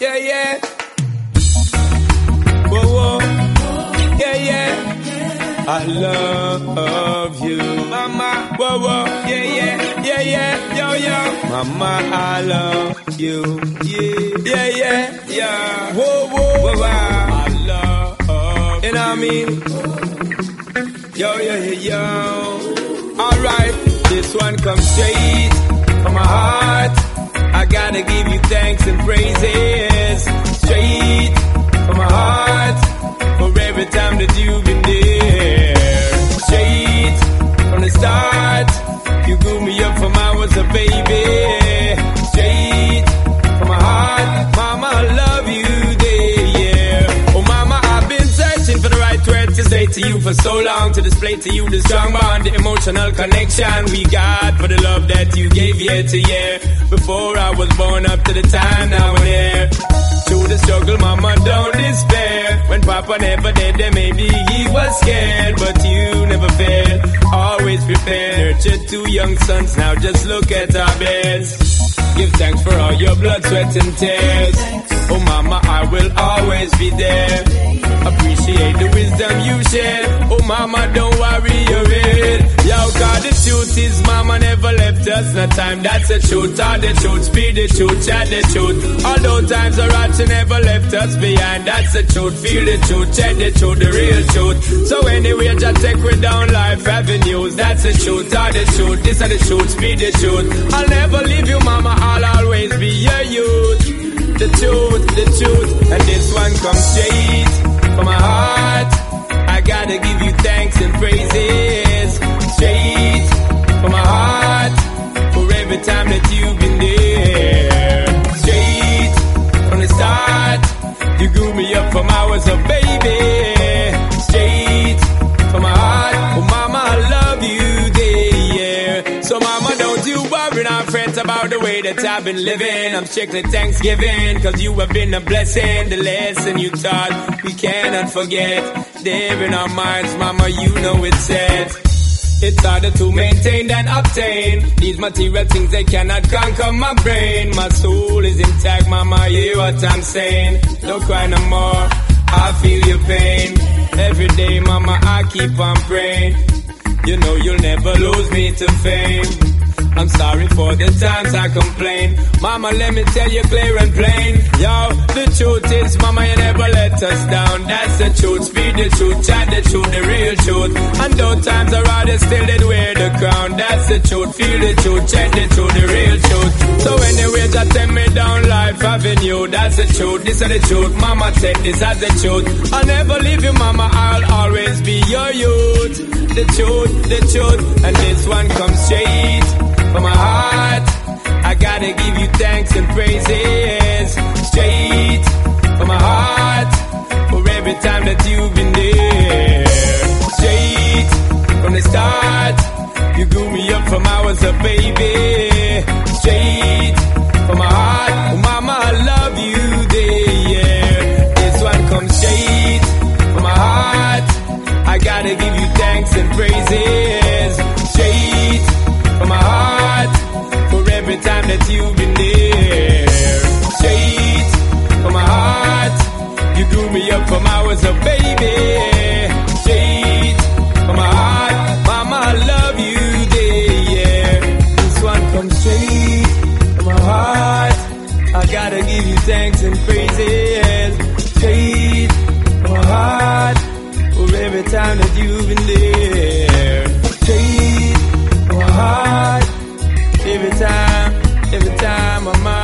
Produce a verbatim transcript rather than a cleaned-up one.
yeah, yeah. Whoa, whoa, yeah, yeah. I love you, mama. Whoa, whoa, yeah, yeah, yeah, yeah, yo, yo. Mama, I love you, yeah, yeah, yeah, yeah. Whoa, whoa, whoa, whoa. I love you, you know what I mean? Yo, yo, yo, yo. Alright, this one comes straight from my heart. I gotta give you thanks and praises. Straight from my heart for every time that you've been there. Straight from the start, you grew me up from I was a baby. Straight from my heart, mama, I love you there, yeah. Oh mama, I've been searching for the right word to say to you for so long, to display to you the strong bond, the emotional connection we got for the love that you gave year to year. Before I was born up to the time now and here. Through the struggle, mama, don't despair. When papa never did, then maybe he was scared, but you never failed, always prepared. Nurtured two young sons, now just look at our beds. Give thanks for all your blood, sweat and tears. Oh mama, I will always be there. Appreciate the wisdom you share. Oh mama, don't worry your head. Yo, cause the truth is mama never left us. No time, that's the truth. All the truth, speed the truth, chat the truth. Although times are hard, she never left us behind. That's the truth, feel the truth, check the truth, the real truth. So anyway, just take me down life avenues. That's the truth, all the truth. This is the truth, speed the truth. I'll never leave you mama, I'll always be your youth. The truth, the truth. And this one comes straight from my heart. I gotta give you thanks and praises. Straight from my heart for every time that you've been there. Straight from the start, you grew me up from I was a baby. Straight from my heart, oh mama, I love you there, yeah. So mama, don't you worry now, friends, about the way that I've been living. I'm strictly Thanksgiving, cause you have been a blessing. The lesson you taught, we cannot forget. There in our minds, mama, you know it's set. It's harder to maintain than obtain. These material things, they cannot conquer my brain. My soul is intact, mama, hear what I'm saying. Don't cry no more, I feel your pain. Every day, mama, I keep on praying. You know you'll never lose me to fame. I'm sorry for the times I complain. Mama, let me tell you clear and plain. Yo, the truth is, mama, you never let us down. That's the truth, speed the truth, chat the truth, the real truth. And though times are hard, still they'd wear the crown. That's the truth, feel the truth, check the truth, the real truth. So anyway, just take me down life avenue. That's the truth, this is the truth. Mama said this is the truth. I'll never leave you, mama, I'll always be your youth. The truth, the truth. And this one comes straight from my heart. I gotta give you thanks and praises. Straight from my heart for every time that you've been there. Straight from the start, you grew me up from I was a baby. Straight from my heart, oh mama, I love you there, yeah. This one comes straight from my heart. I gotta give you thanks and praises. Straight from my heart for every time that you've been there. Straight from my heart, you grew me up from I was a baby. Straight from my heart, mama, I love you there, yeah. This one comes straight from my heart. I gotta give you thanks and praises. Straight from my heart for every time that you've been there. Straight from my heart. Every time, every time I'm out.